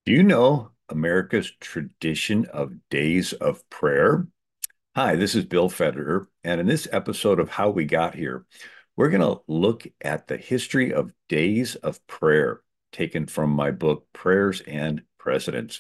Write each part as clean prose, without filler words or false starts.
Do you know America's tradition of days of prayer? Hi, this is Bill Federer, and in this episode of How We Got Here, we're going to look at the history of days of prayer, taken from my book, Prayers and Precedents.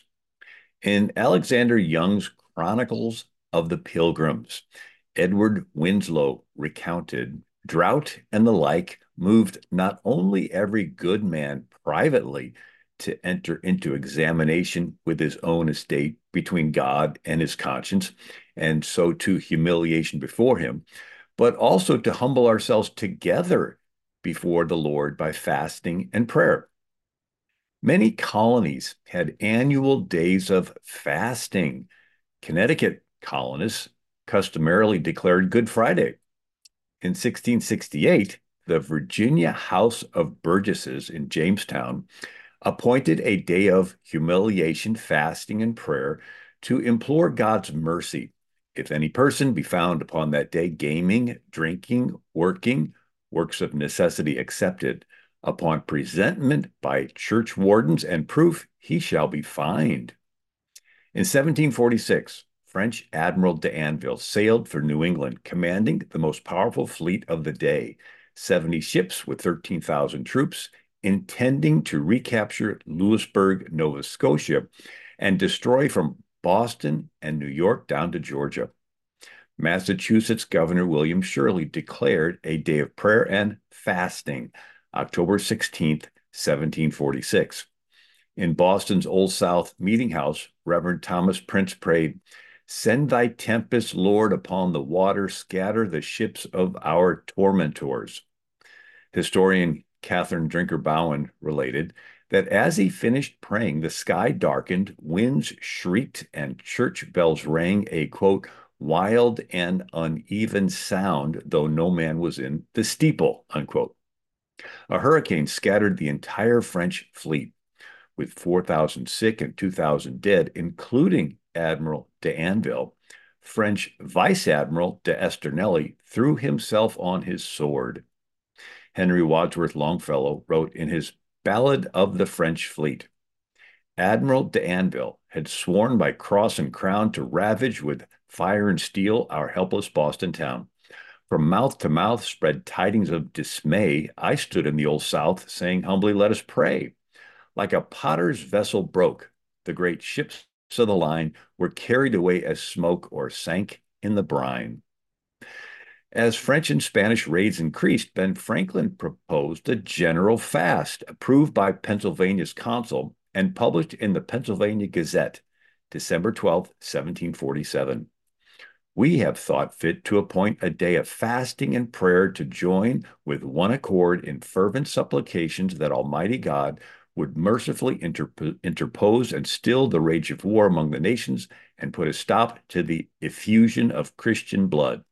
In Alexander Young's Chronicles of the Pilgrims, Edward Winslow recounted drought and the like moved not only every good man privately to enter into examination with his own estate between God and his conscience, and so to humiliation before him, but also to humble ourselves together before the Lord by fasting and prayer. Many colonies had annual days of fasting. Connecticut colonists customarily declared Good Friday. In 1668, the Virginia House of Burgesses in Jamestown appointed a day of humiliation, fasting, and prayer to implore God's mercy. If any person be found upon that day gaming, drinking, working, works of necessity excepted, upon presentment by church wardens and proof, he shall be fined. In 1746, French Admiral d'Anville sailed for New England, commanding the most powerful fleet of the day, 70 ships with 13,000 troops, intending to recapture Louisburg, Nova Scotia, and destroy from Boston and New York down to Georgia. Massachusetts Governor William Shirley declared a day of prayer and fasting, October 16th, 1746. In Boston's Old South Meeting House, Reverend Thomas Prince prayed, "Send thy tempest, Lord, upon the water, scatter the ships of our tormentors." Historian Catherine Drinker Bowen related that as he finished praying, the sky darkened, winds shrieked, and church bells rang a quote, wild and uneven sound, though no man was in the steeple, unquote. A hurricane scattered the entire French fleet with 4,000 sick and 2,000 dead, including Admiral d'Anville. French Vice Admiral d'Estournel threw himself on his sword. Henry Wadsworth Longfellow wrote in his Ballad of the French Fleet, Admiral d'Anville had sworn by cross and crown to ravage with fire and steel our helpless Boston town. From mouth to mouth spread tidings of dismay. I stood in the Old South, saying humbly, let us pray. Like a potter's vessel broke, the great ships of the line were carried away as smoke or sank in the brine. As French and Spanish raids increased, Ben Franklin proposed a general fast approved by Pennsylvania's consul and published in the Pennsylvania Gazette, December 12th, 1747. We have thought fit to appoint a day of fasting and prayer to join with one accord in fervent supplications that Almighty God would mercifully interpose and still the rage of war among the nations and put a stop to the effusion of Christian blood.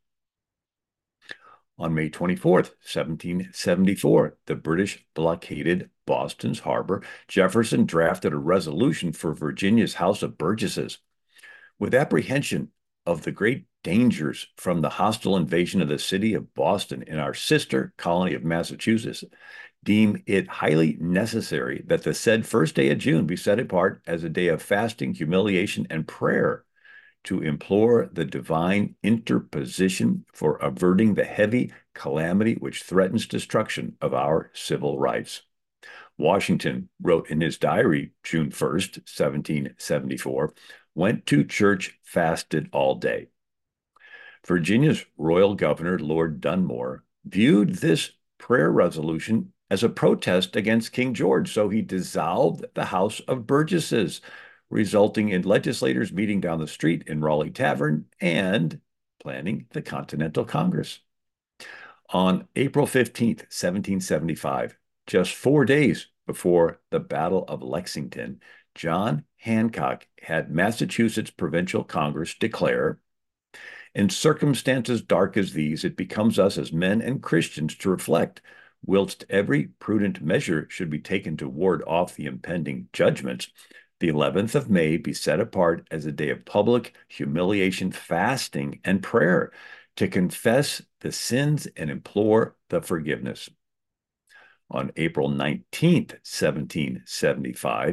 On May 24th, 1774, the British blockaded Boston's harbor. Jefferson drafted a resolution for Virginia's House of Burgesses. With apprehension of the great dangers from the hostile invasion of the city of Boston in our sister colony of Massachusetts, deem it highly necessary that the said first day of June be set apart as a day of fasting, humiliation, and prayer to implore the divine interposition for averting the heavy calamity which threatens destruction of our civil rights. Washington wrote in his diary, June 1st, 1774, went to church, fasted all day. Virginia's royal governor, Lord Dunmore, viewed this prayer resolution as a protest against King George, so he dissolved the House of Burgesses, resulting in legislators meeting down the street in Raleigh Tavern and planning the Continental Congress. On April 15th, 1775, just 4 days before the Battle of Lexington, John Hancock had Massachusetts Provincial Congress declare, in circumstances dark as these, it becomes us as men and Christians to reflect, whilst every prudent measure should be taken to ward off the impending judgments, the 11th of May be set apart as a day of public humiliation, fasting, and prayer to confess the sins and implore the forgiveness. On April 19th, 1775,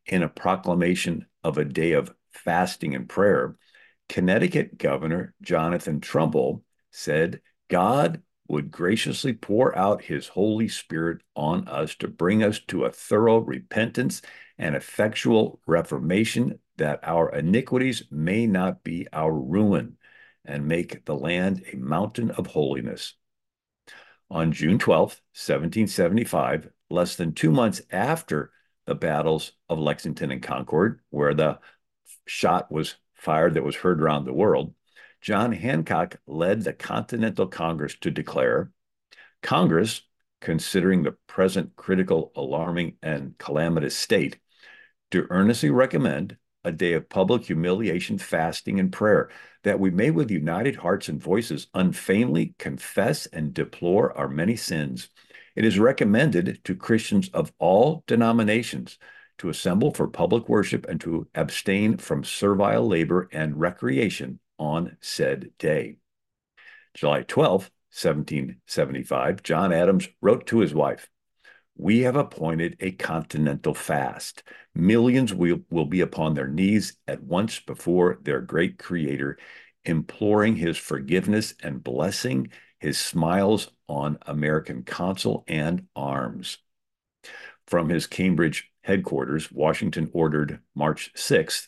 In a proclamation of a day of fasting and prayer, Connecticut Governor Jonathan Trumbull said God would graciously pour out his Holy Spirit on us to bring us to a thorough repentance and effectual reformation, that our iniquities may not be our ruin, and make the land a mountain of holiness. On June 12th, 1775, less than 2 months after the battles of Lexington and Concord, where the shot was fired that was heard around the world, John Hancock led the Continental Congress to declare Congress, considering the present critical, alarming, and calamitous state, to earnestly recommend a day of public humiliation, fasting, and prayer, that we may with united hearts and voices unfeignedly confess and deplore our many sins. It is recommended to Christians of all denominations to assemble for public worship and to abstain from servile labor and recreation on said day. July 12th, 1775, John Adams wrote to his wife, "We have appointed a continental fast. Millions will be upon their knees at once before their great Creator, imploring his forgiveness and blessing his smiles on American consul and arms." From his Cambridge headquarters, Washington ordered March 6th,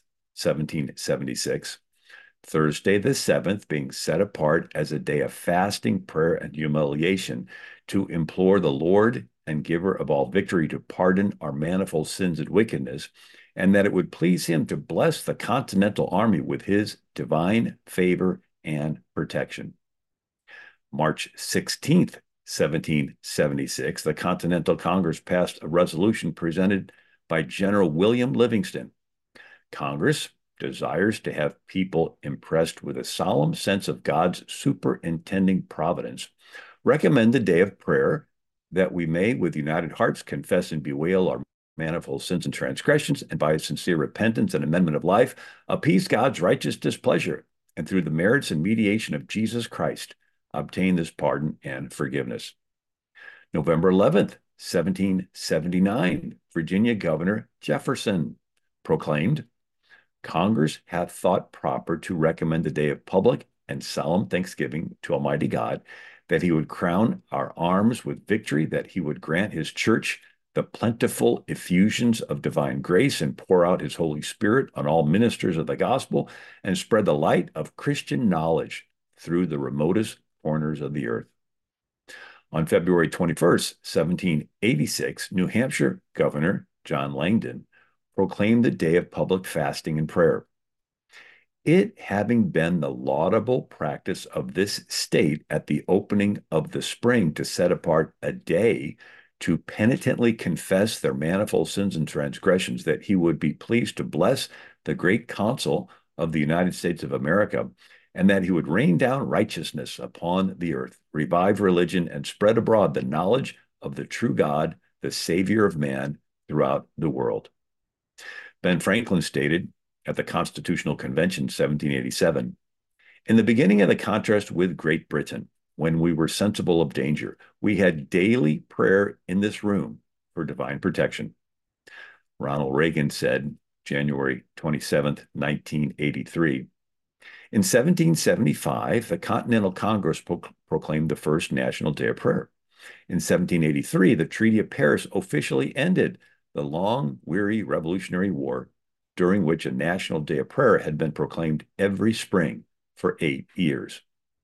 1776, Thursday the 7th being set apart as a day of fasting, prayer, and humiliation, to implore the Lord and giver of all victory to pardon our manifold sins and wickedness, and that it would please him to bless the Continental Army with his divine favor and protection. March 16th, 1776, the Continental Congress passed a resolution presented by General William Livingston. Congress desires to have people impressed with a solemn sense of God's superintending providence, recommend the day of prayer, that we may with united hearts confess and bewail our manifold sins and transgressions, and by sincere repentance and amendment of life, appease God's righteous displeasure, and through the merits and mediation of Jesus Christ, obtain this pardon and forgiveness. November 11th, 1779, Virginia Governor Jefferson proclaimed, Congress hath thought proper to recommend the day of public and solemn thanksgiving to Almighty God, that he would crown our arms with victory, that he would grant his church the plentiful effusions of divine grace, and pour out his Holy Spirit on all ministers of the gospel, and spread the light of Christian knowledge through the remotest corners of the earth. On February 21st, 1786, New Hampshire Governor John Langdon proclaimed the day of public fasting and prayer. It having been the laudable practice of this state at the opening of the spring to set apart a day to penitently confess their manifold sins and transgressions, that he would be pleased to bless the great consul of the United States of America, and that he would rain down righteousness upon the earth, revive religion, and spread abroad the knowledge of the true God, the Savior of man, throughout the world. Ben Franklin stated at the Constitutional Convention 1787, in the beginning of the contest with Great Britain, when we were sensible of danger, we had daily prayer in this room for divine protection. Ronald Reagan said, January 27th, 1983, in 1775, the Continental Congress proclaimed the first National Day of Prayer. In 1783, the Treaty of Paris officially ended the long, weary Revolutionary War, during which a National Day of Prayer had been proclaimed every spring for 8 years.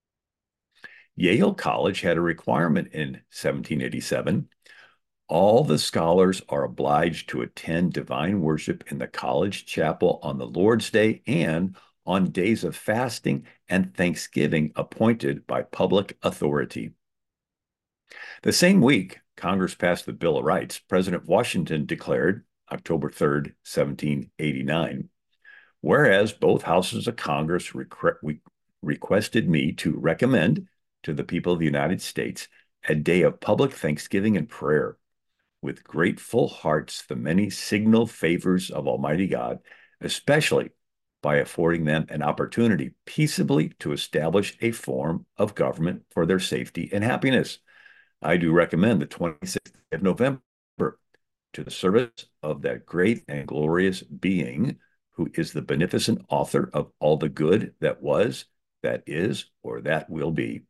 Yale College had a requirement in 1787. All the scholars are obliged to attend divine worship in the college chapel on the Lord's Day and on days of fasting and thanksgiving appointed by public authority. The same week, Congress passed the Bill of Rights. President Washington declared, October 3rd, 1789, whereas both houses of Congress requested me to recommend to the people of the United States a day of public thanksgiving and prayer, with grateful hearts, the many signal favors of Almighty God, especially by affording them an opportunity peaceably to establish a form of government for their safety and happiness. I do recommend the 26th of November to the service of that great and glorious being who is the beneficent author of all the good that was, that is, or that will be.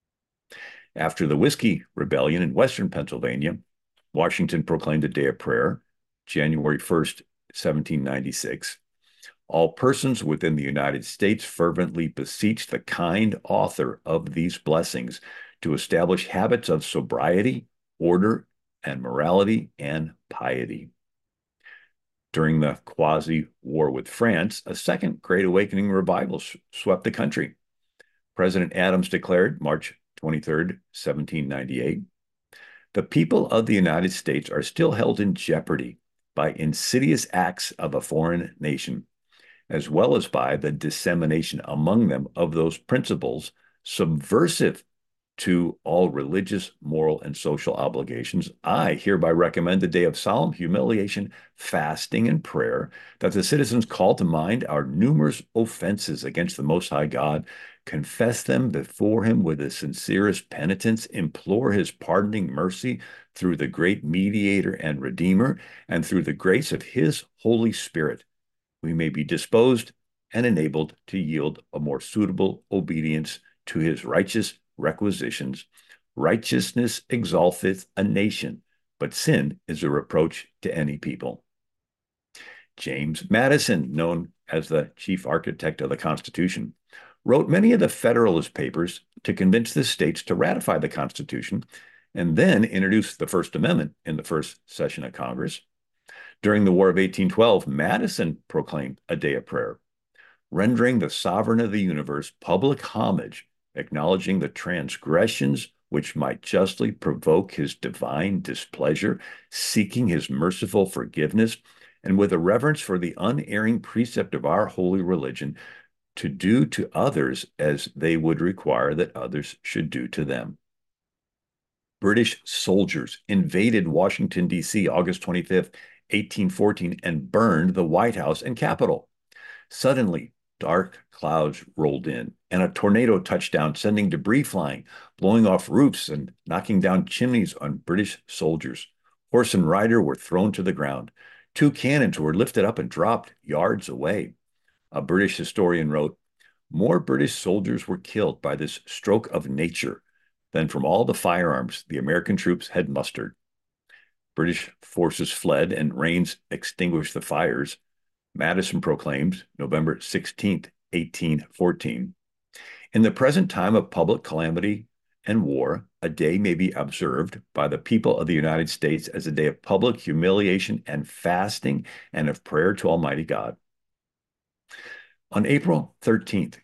After the Whiskey Rebellion in Western Pennsylvania, Washington proclaimed a day of prayer, January 1st, 1796. All persons within the United States fervently beseech the kind author of these blessings to establish habits of sobriety, order, and morality and piety. During the quasi-war with France, a second Great Awakening revival swept the country. President Adams declared, March 23rd, 1798, the people of the United States are still held in jeopardy by insidious acts of a foreign nation, as well as by the dissemination among them of those principles subversive to all religious, moral, and social obligations. I hereby recommend a day of solemn humiliation, fasting, and prayer, that the citizens call to mind our numerous offenses against the Most High God, confess them before him with the sincerest penitence, implore his pardoning mercy through the great mediator and redeemer, and through the grace of his Holy Spirit, we may be disposed and enabled to yield a more suitable obedience to his righteous requisitions. Righteousness exalteth a nation, but sin is a reproach to any people. James Madison, known as the chief architect of the Constitution, wrote many of the Federalist Papers to convince the states to ratify the Constitution, and then introduced the First Amendment in the first session of Congress. During the War of 1812, Madison proclaimed a day of prayer, rendering the sovereign of the universe public homage, acknowledging the transgressions which might justly provoke his divine displeasure, seeking his merciful forgiveness, and with a reverence for the unerring precept of our holy religion, to do to others as they would require that others should do to them. British soldiers invaded Washington, D.C., August 25th, 1814, and burned the White House and Capitol. Suddenly, dark clouds rolled in, and a tornado touched down, sending debris flying, blowing off roofs and knocking down chimneys on British soldiers. Horse and rider were thrown to the ground. 2 cannons were lifted up and dropped yards away. A British historian wrote, more British soldiers were killed by this stroke of nature than from all the firearms the American troops had mustered. British forces fled and Rains extinguished the fires. Madison proclaimed, November 16th, 1814, in the present time of public calamity and war, a day may be observed by the people of the United States as a day of public humiliation and fasting and of prayer to Almighty God. On April 13th,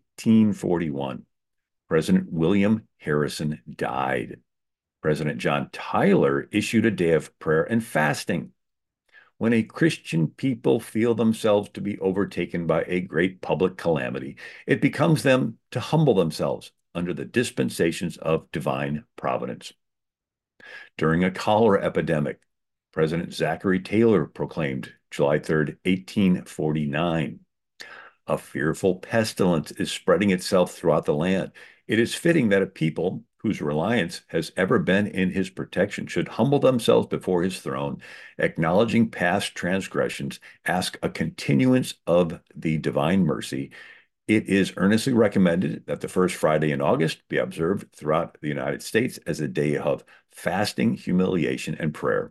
1841, President William Harrison died. President John Tyler issued a day of prayer and fasting. When a Christian people feel themselves to be overtaken by a great public calamity, it becomes them to humble themselves under the dispensations of divine providence. During a cholera epidemic, President Zachary Taylor proclaimed, July 3rd, 1849, a fearful pestilence is spreading itself throughout the land. It is fitting that a people whose reliance has ever been in his protection should humble themselves before his throne, acknowledging past transgressions, ask a continuance of the divine mercy. It is earnestly recommended that the first Friday in August be observed throughout the United States as a day of fasting, humiliation, and prayer.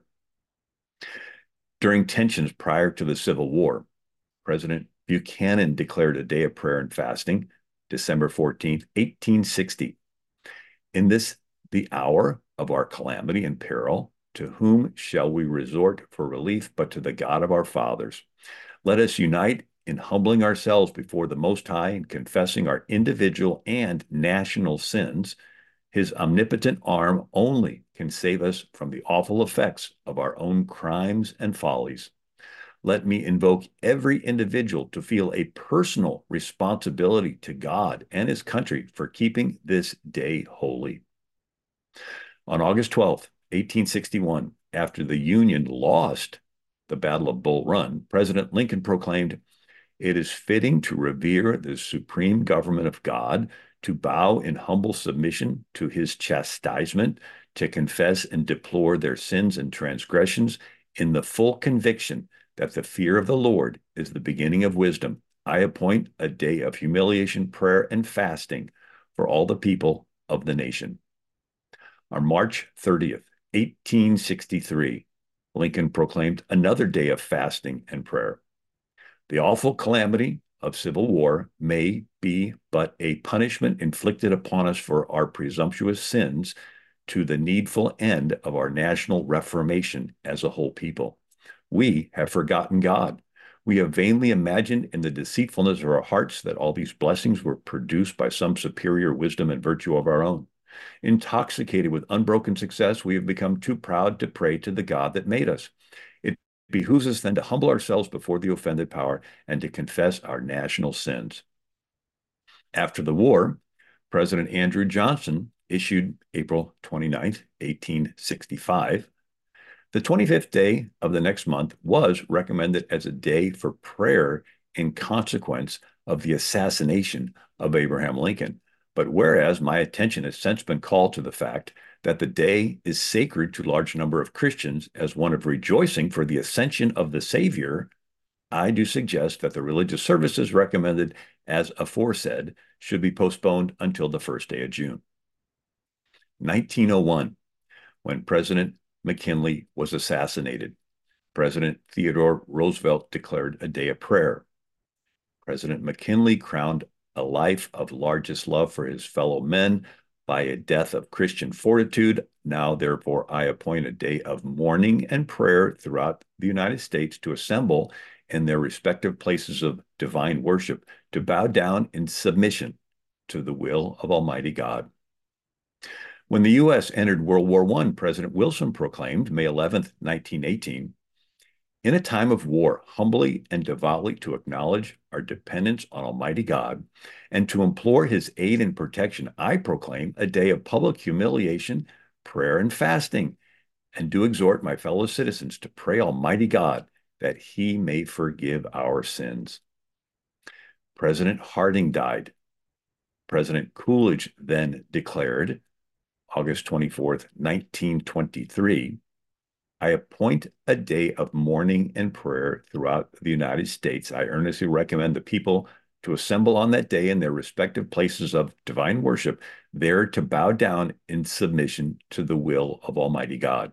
During tensions prior to the Civil War, President Buchanan declared a day of prayer and fasting, December 14th, 1860. In this, the hour of our calamity and peril, to whom shall we resort for relief but to the God of our fathers? Let us unite in humbling ourselves before the Most High and confessing our individual and national sins. His omnipotent arm only can save us from the awful effects of our own crimes and follies. Let me invoke every individual to feel a personal responsibility to God and his country for keeping this day holy. On August 12th, 1861, after the Union lost the Battle of Bull Run, President Lincoln proclaimed, it is fitting to revere the supreme government of God, to bow in humble submission to his chastisement, to confess and deplore their sins and transgressions, In the full conviction that the fear of the Lord is the beginning of wisdom, I appoint a day of humiliation, prayer, and fasting for all the people of the nation. On March 30th, 1863, Lincoln proclaimed another day of fasting and prayer. The awful calamity of civil war may be but a punishment inflicted upon us for our presumptuous sins to the needful end of our national reformation as a whole people. We have forgotten God. We have vainly imagined in the deceitfulness of our hearts that all these blessings were produced by some superior wisdom and virtue of our own. Intoxicated with unbroken success, we have become too proud to pray to the God that made us. It behooves us then to humble ourselves before the offended power and to confess our national sins. After the war, President Andrew Johnson issued April 29th, 1865. The 25th day of the next month was recommended as a day for prayer in consequence of the assassination of Abraham Lincoln. But whereas my attention has since been called to the fact that the day is sacred to a large number of Christians as one of rejoicing for the ascension of the Savior, I do suggest that the religious services recommended as aforesaid should be postponed until the first day of June. 1901, when President McKinley was assassinated, President Theodore Roosevelt declared a day of prayer. President McKinley crowned a life of largest love for his fellow men by a death of Christian fortitude. Now, therefore, I appoint a day of mourning and prayer throughout the United States to assemble in their respective places of divine worship to bow down in submission to the will of Almighty God. When the U.S. entered World War I, President Wilson proclaimed, May 11th, 1918, in a time of war, humbly and devoutly to acknowledge our dependence on Almighty God and to implore his aid and protection, I proclaim a day of public humiliation, prayer, and fasting, and do exhort my fellow citizens to pray Almighty God that he may forgive our sins. President Harding died. President Coolidge then declared, August 24th, 1923, I appoint a day of mourning and prayer throughout the United States. I earnestly recommend the people to assemble on that day in their respective places of divine worship, there to bow down in submission to the will of Almighty God.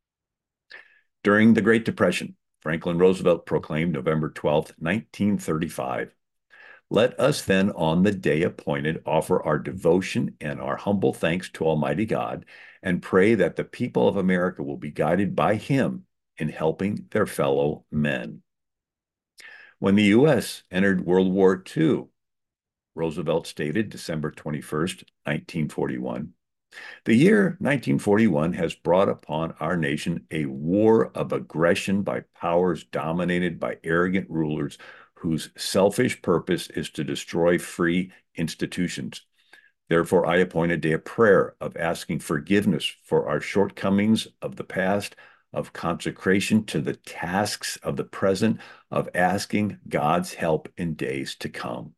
During the Great Depression, Franklin Roosevelt proclaimed November 12th, 1935, let us then on the day appointed offer our devotion and our humble thanks to Almighty God and pray that the people of America will be guided by him in helping their fellow men. When the U.S. entered World War II, Roosevelt stated December 21st, 1941, the year 1941 has brought upon our nation a war of aggression by powers dominated by arrogant rulers whose selfish purpose is to destroy free institutions. Therefore, I appoint a day of prayer, of asking forgiveness for our shortcomings of the past, of consecration to the tasks of the present, of asking God's help in days to come.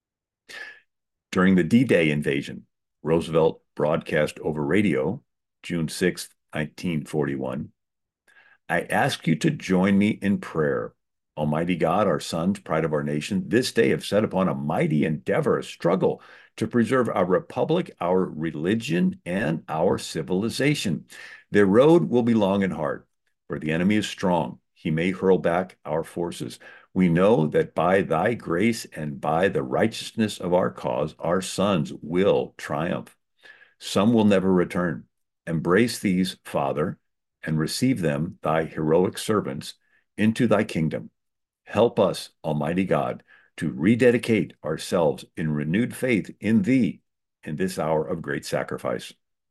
During the D-Day invasion, Roosevelt broadcast over radio, June 6, 1941, I ask you to join me in prayer. Almighty God, our sons, pride of our nation, this day have set upon a mighty endeavor, a struggle to preserve our republic, our religion, and our civilization. Their road will be long and hard, for the enemy is strong. He may hurl back our forces. We know that by thy grace and by the righteousness of our cause, our sons will triumph. Some will never return. Embrace these, Father, and receive them, thy heroic servants, into thy kingdom. Help us, Almighty God, to rededicate ourselves in renewed faith in thee in this hour of great sacrifice.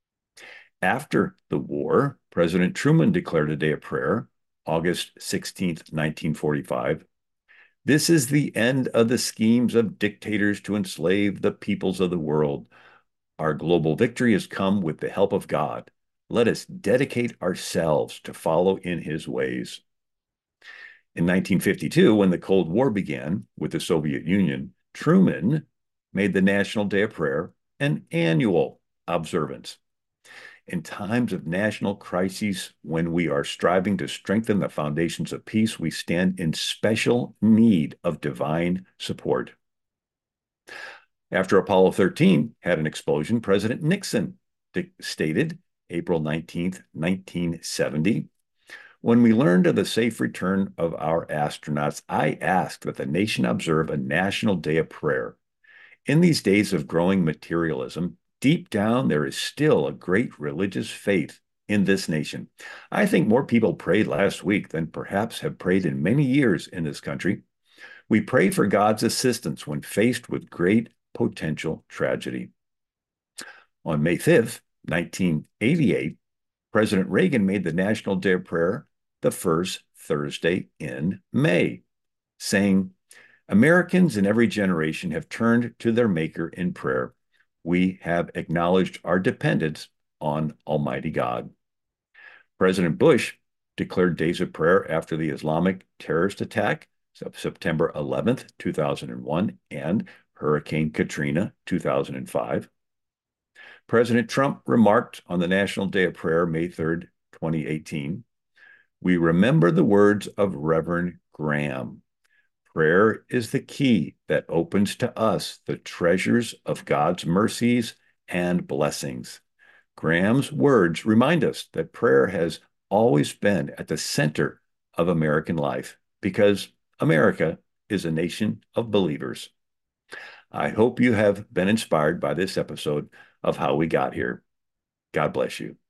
After the war, President Truman declared a day of prayer, August 16th, 1945. This is the end of the schemes of dictators to enslave the peoples of the world. Our global victory has come with the help of God. Let us dedicate ourselves to follow in his ways. In 1952, when the Cold War began with the Soviet Union, Truman made the National Day of Prayer an annual observance. In times of national crises, when we are striving to strengthen the foundations of peace, we stand in special need of divine support. After Apollo 13 had an explosion, President Nixon stated April 19th, 1970, when we learned of the safe return of our astronauts, I ask that the nation observe a national day of prayer. In these days of growing materialism, deep down there is still a great religious faith in this nation. I think more people prayed last week than perhaps have prayed in many years in this country. We prayed for God's assistance when faced with great potential tragedy. On May 5th, 1988, President Reagan made the National Day of Prayer the first Thursday in May, saying, Americans in every generation have turned to their Maker in prayer. We have acknowledged our dependence on Almighty God. President Bush declared days of prayer after the Islamic terrorist attack of September 11th, 2001, and Hurricane Katrina, 2005. President Trump remarked on the National Day of Prayer, May 3rd, 2018, we remember the words of Reverend Graham. Prayer is the key that opens to us the treasures of God's mercies and blessings. Graham's words remind us that prayer has always been at the center of American life because America is a nation of believers. I hope you have been inspired by this episode of How We Got Here. God bless you.